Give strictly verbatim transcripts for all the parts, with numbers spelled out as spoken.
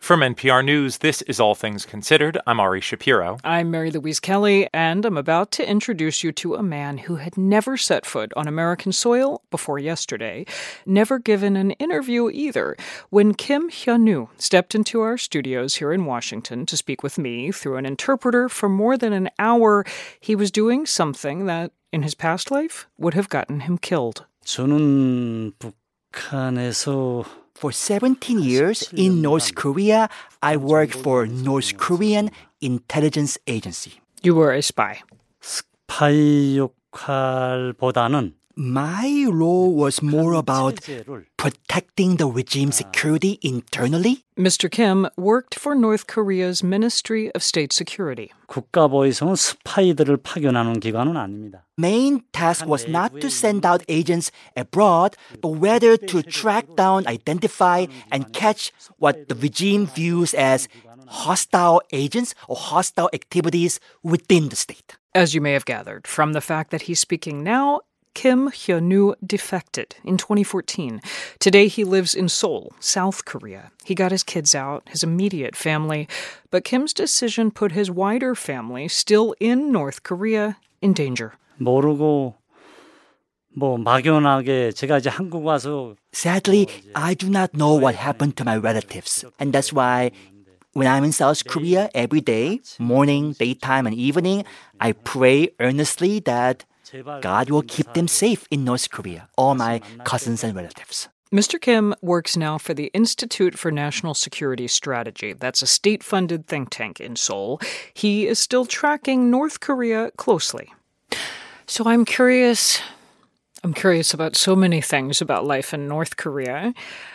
From N P R News, this is All Things Considered. I'm Ari Shapiro. I'm Mary Louise Kelly, and I'm about to introduce you to a man who had never set foot on American soil before yesterday, never given an interview either. When Kim Hyun-woo stepped into our studios here in Washington to speak with me through an interpreter for more than an hour, he was doing something that, in his past life, would have gotten him killed. 저는 북한에서 For seventeen years in North Korea, I worked for North Korean intelligence agency. You were a spy. 스파이 역할보다는 My role was more about protecting the regime security internally. Mister Kim worked for North Korea's Ministry of State Security. 국가보위성은 스파이들을 파견하는 기관은 아닙니다. Main task was not to send out agents abroad, but rather to track down, identify, and catch what the regime views as hostile agents or hostile activities within the state. As you may have gathered from the fact that he's speaking now, Kim Hyun-woo defected in twenty fourteen. Today he lives in Seoul, South Korea. He got his kids out, his immediate family, but Kim's decision put his wider family, still in North Korea, in danger. 모르고 뭐 막연하게 제가 이제 한국 와서 Sadly, I do not know what happened to my relatives, and that's why when I'm in South Korea every day, morning, daytime, and evening, I pray earnestly that God will keep them safe in North Korea, all my cousins and relatives. Mister Kim works now for the Institute for National Security Strategy. That's a state-funded think tank in Seoul. He is still tracking North Korea closely. So I'm curious, I'm curious about so many things about life in North Korea.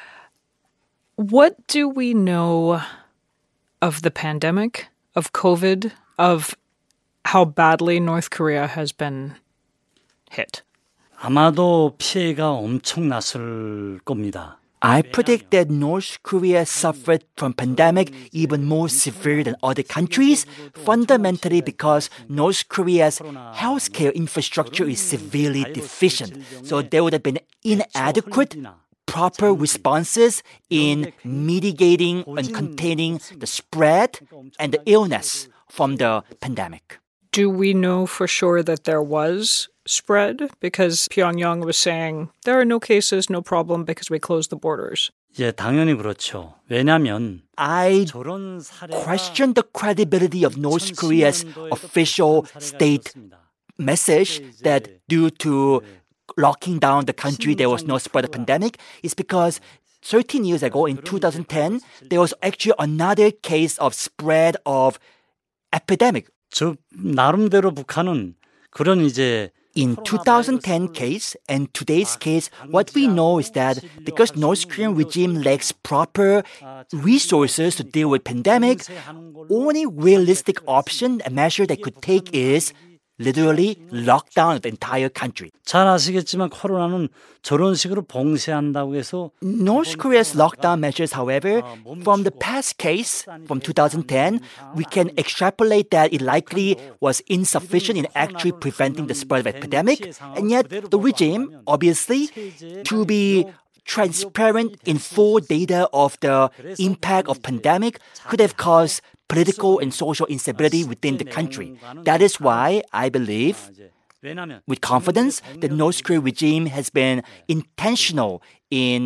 What do we know of the pandemic, of COVID, of how badly North Korea has been hit? 아마도 피해가 엄청났을 겁니다. I predict that North Korea suffered from pandemic even more severe than other countries, fundamentally because North Korea's healthcare infrastructure is severely deficient. So there would have been inadequate proper responses in mitigating and containing the spread and the illness from the pandemic. Do we know for sure that there was spread? Because Pyongyang was saying there are no cases, no problem because we closed the borders. 예, 당연히 그렇죠. 왜냐하면 I 저런 사례가 question the credibility of North Korea's official state message that due to locking down the country there was no spread of pandemic is because thirteen years ago in two thousand ten there was actually another case of spread of epidemic. 저 나름대로 북한은 그런 이제 In two thousand ten case and today's case, what we know is that because North Korean regime lacks proper resources to deal with pandemic, only realistic option, a measure they could take is literally lock down the entire country. 잘 아시겠지만 코로나는 저런 식으로 봉쇄한다고 해서 North Korea's lockdown measures, however, from the past case from two thousand ten, we can extrapolate that it likely was insufficient in actually preventing the spread of epidemic, and yet the regime, obviously, to be transparent in full data of the impact of pandemic could have caused political and social instability within the country. That is why I believe with confidence the North Korean regime has been intentional in,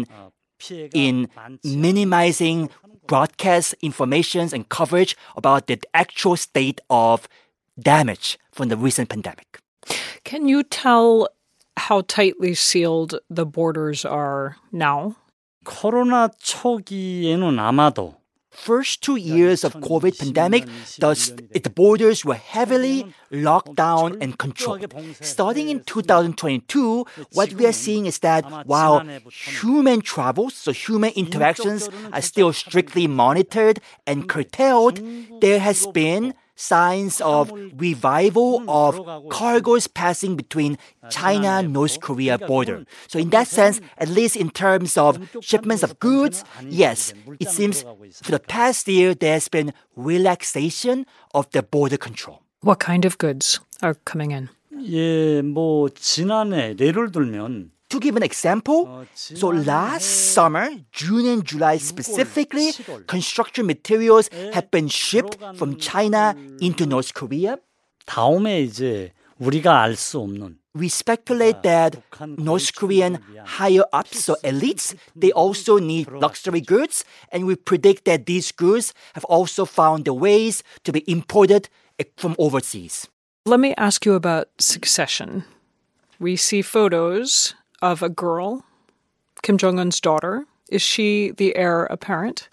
in minimizing broadcast information and coverage about the actual state of damage from the recent pandemic. Can you tell how tightly sealed the borders are now? 코로나 초기에는 아마도 First two years of COVID pandemic, the, the borders were heavily locked down and controlled. Starting in two thousand twenty-two, what we are seeing is that while human travels, so human interactions are still strictly monitored and curtailed, there has been signs of revival of cargoes passing between China and North Korea border. So in that sense, at least in terms of shipments of goods, yes, it seems for the past year there's been relaxation of the border control. What kind of goods are coming in? 예, 뭐 지난해 예를 들면 To give an example, so last summer, June and July specifically, construction materials have been shipped from China into North Korea. 다음에 이제 우리가 알 수 없는 We speculate that North Korean higher-ups, so elites, they also need luxury goods, and we predict that these goods have also found their ways to be imported from overseas. Let me ask you about succession. We see photos of a girl, Kim Jong-un's daughter. Is she the heir apparent?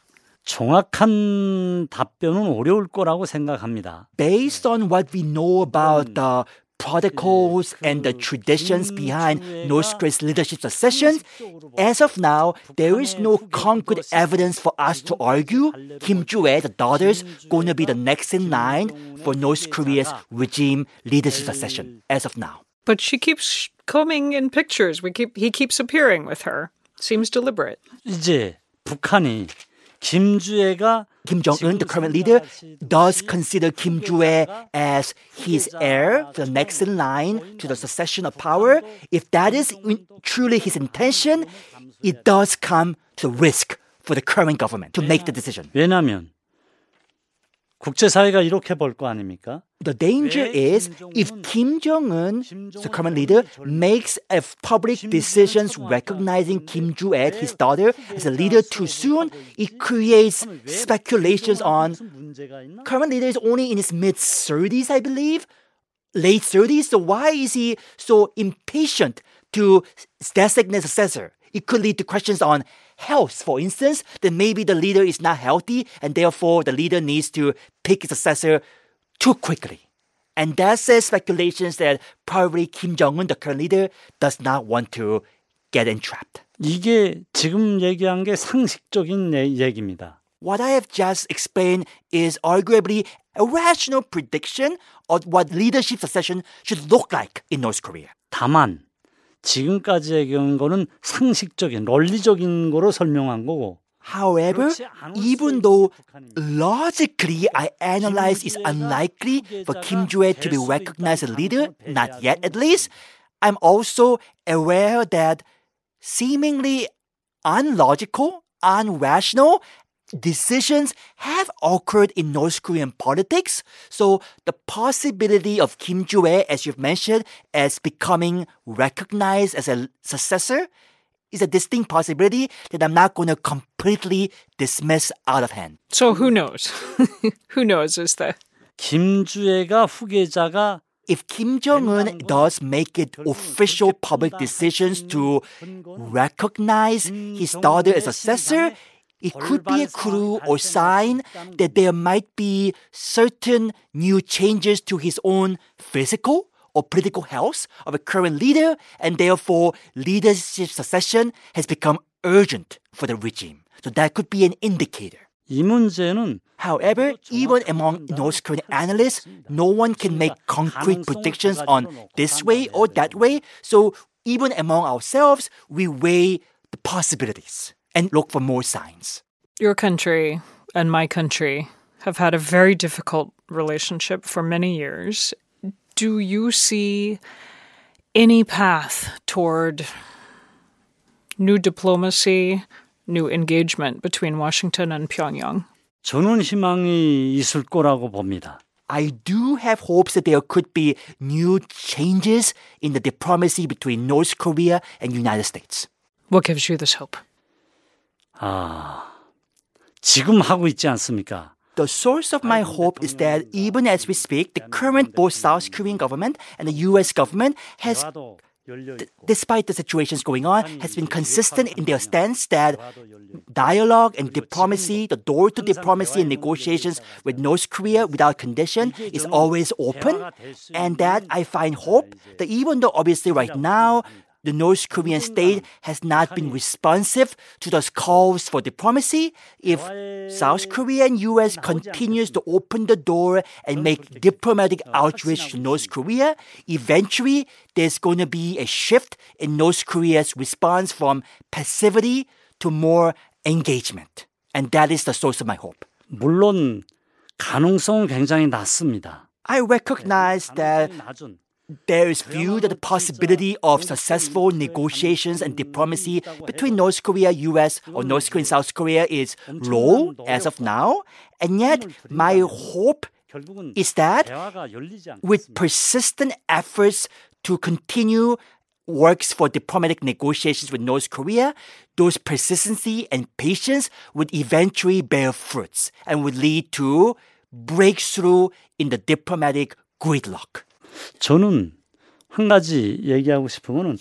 정확한 답변은 어려울 거라고 생각합니다. Based on what we know about the protocols and the traditions behind North Korea's leadership succession, as of now, there is no concrete evidence for us to argue Kim Joo-ae, the daughter's, going to be the next in line for North Korea's regime leadership succession, as of now. But she keeps coming in pictures. We keep he keeps appearing with her. Seems deliberate. 이제 북한이 김주애가 Kim Jong-un, the current leader, does consider Kim Joo-ae as his heir, the next in line to the succession of power. If that is truly his intention, it does come to risk for the current government to make the decision. 왜냐하면 국제사회가 이렇게 볼 거 아닙니까? The danger is if Kim Jong-un, the current leader, makes a public decisions recognizing Kim Joo-ae, his daughter, as a leader too soon, it creates speculations on current leader is only in his mid-thirties, I believe, late thirties. So why is he so impatient to designate a successor? It could lead to questions on health, for instance, that maybe the leader is not healthy and therefore the leader needs to pick his successor too quickly. And that says speculations that probably Kim Jong-un, the current leader, does not want to get entrapped. 이게 지금 얘기한 게 상식적인 얘기입니다. What I have just explained is arguably a rational prediction of what leadership succession should look like in North Korea. 다만 지금까지 얘기한 거는 상식적인, 논리적인 거로 설명한 거고. However, even though logically I analyze it's unlikely for Kim Joo-ae to be recognized as a leader, not yet at least, I'm also aware that seemingly unlogical, unrational decisions have occurred in North Korean politics. So the possibility of Kim Joo-ae, as you've mentioned, as becoming recognized as a successor is a distinct possibility that I'm not going to completely dismiss out of hand. So who knows? Who knows is the... 김주애가 후계자가 If Kim Jong-un does make it official public decisions to recognize his daughter as a successor, it could be a clue or sign that there might be certain new changes to his own physical or political health of a current leader, and therefore leadership succession has become urgent for the regime. So that could be an indicator. 이 문제는 However, even among North Korean analysts, no one can make concrete predictions on this way or that way. So even among ourselves, we weigh the possibilities and look for more signs. Your country and my country have had a very difficult relationship for many years. Do you see any path toward new diplomacy, new engagement between Washington and Pyongyang? 저는 희망이 있을 거라고 봅니다. I do have hopes that there could be new changes in the diplomacy between North Korea and United States. What gives you this hope? 아, 지금 하고 있지 않습니까? The source of my hope is that even as we speak, the current both South Korean government and the U S government has, d- despite the situations going on, has been consistent in their stance that dialogue and diplomacy, the door to diplomacy and negotiations with North Korea without condition is always open. And that I find hope that even though obviously right now, the North Korean state has not been responsive to those calls for diplomacy. If South Korea and U S continues to open the door and make diplomatic outreach to North Korea, eventually there's going to be a shift in North Korea's response from passivity to more engagement. And that is the source of my hope. 물론 가능성은 굉장히 낮습니다. I recognize that there is viewed the possibility of successful negotiations and diplomacy between North Korea, U S, or North Korea and South Korea is low as of now. And yet, my hope is that with persistent efforts to continue works for diplomatic negotiations with North Korea, those persistency and patience would eventually bear fruits and would lead to breakthrough in the diplomatic gridlock. 저는 한 가지 얘기하고 싶은 거는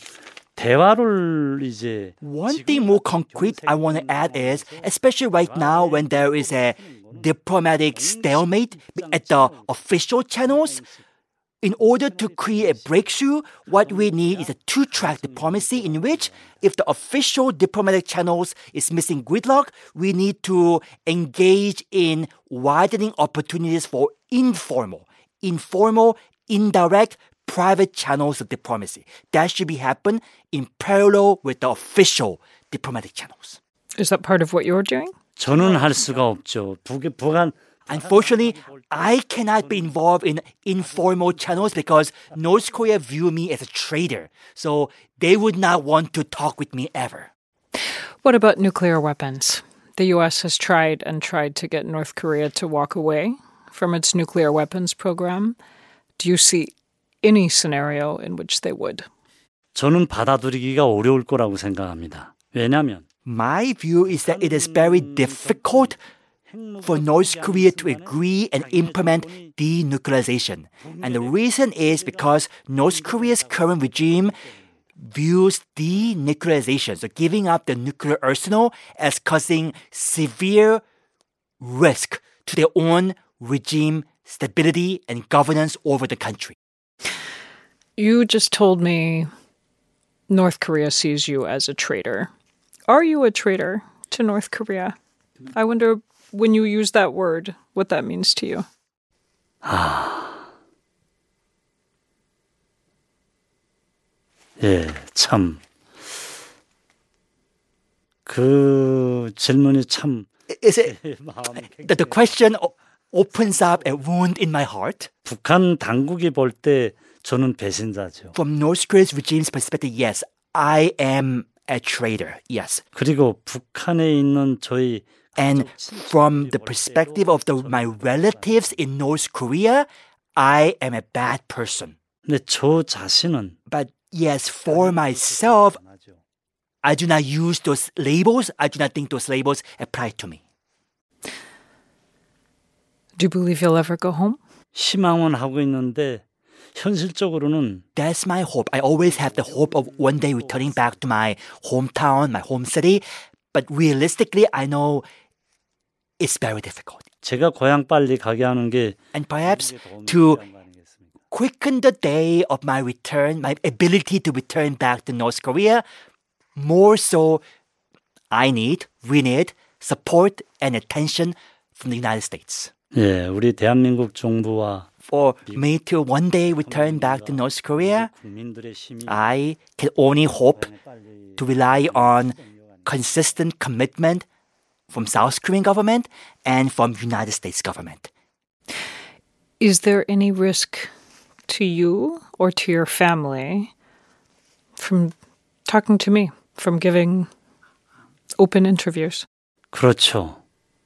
대화를 이제 One thing more concrete I want to add is, especially right now when there is a diplomatic stalemate at the official channels, in order to create a breakthrough, what we need is a two-track diplomacy in which if the official diplomatic channels is missing gridlock, we need to engage in widening opportunities for informal, informal, indirect, private channels of diplomacy. That should be happen in parallel with the official diplomatic channels. Is that part of what you're doing? 저는 할 수가 없죠. 북, 북한 Unfortunately, I cannot be involved in informal channels because North Korea view me as a traitor. So they would not want to talk with me ever. What about nuclear weapons? The U S has tried and tried to get North Korea to walk away from its nuclear weapons program. Do you see any scenario in which they would? 저는 받아들이기가 어려울 거라고 생각합니다. 왜냐하면 My view is that it is very difficult for North Korea to agree and implement denuclearization. And the reason is because North Korea's current regime views denuclearization, so giving up the nuclear arsenal, as causing severe risk to their own regime stability and governance over the country. You just told me North Korea sees you as a traitor. Are you a traitor to North Korea? I wonder when you use that word, what that means to you. 아, 예, 참. 그 질문이 참. Is it that the question opens up a wound in my heart? 북한 당국이 볼 때 저는 배신자죠. From North Korea's regime's perspective, yes, I am a traitor. Yes. 그리고 북한에 있는 저희 And from the perspective of the, my relatives in North Korea, I am a bad person. 근데 저 자신은 But yes, for myself, I do not use those labels. I do not think those labels apply to me. Do you believe you'll ever go home? 희망은 하고 있는데 현실적으로는 That's my hope. I always have the hope of one day returning back to my hometown, my home city. But realistically, I know it's very difficult. 제가 고향 빨리 가게 하는 게 And perhaps to quicken the day of my return, my ability to return back to North Korea, more so, I need, we need support and attention from the United States. 예, 우리 대한민국 정부와 For me to one day return back to North Korea, I can only hope to rely on consistent commitment from South Korean government and from United States government. Is there any risk to you or to your family from talking to me, from giving open interviews? 그렇죠.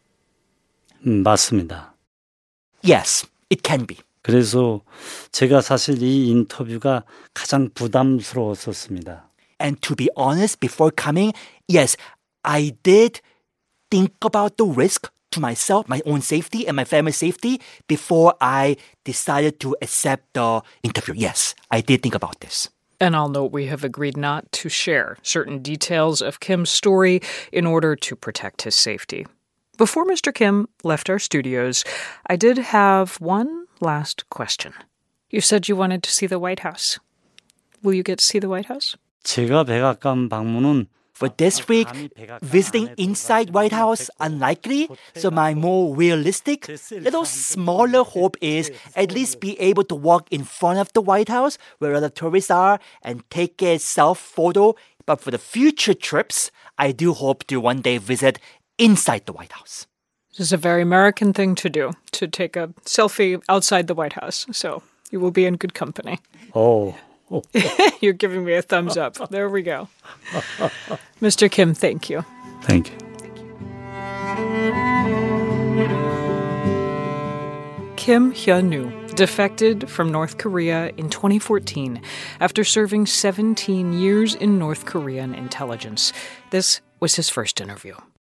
음, 맞습니다. Yes, it can be. 그래서 제가 사실 이 인터뷰가 가장 부담스러웠었습니다. And to be honest, before coming, yes, I did think about the risk to myself, my own safety and my family's safety before I decided to accept the interview. Yes, I did think about this. And I'll note we have agreed not to share certain details of Kim's story in order to protect his safety. Before Mister Kim left our studios, I did have one last question. You said you wanted to see the White House. Will you get to see the White House? 제가 백악관 방문은 For this week, visiting inside White House, unlikely. So my more realistic, little smaller hope is at least be able to walk in front of the White House where other tourists are and take a self-photo. But for the future trips, I do hope to one day visit inside the White House. This is a very American thing to do, to take a selfie outside the White House. So You will be in good company. Oh. oh. You're giving me a thumbs up. There we go. Mister Kim, thank you. Thank you. Kim Hyun-woo defected from North Korea in twenty fourteen after serving seventeen years in North Korean intelligence. This was his first interview.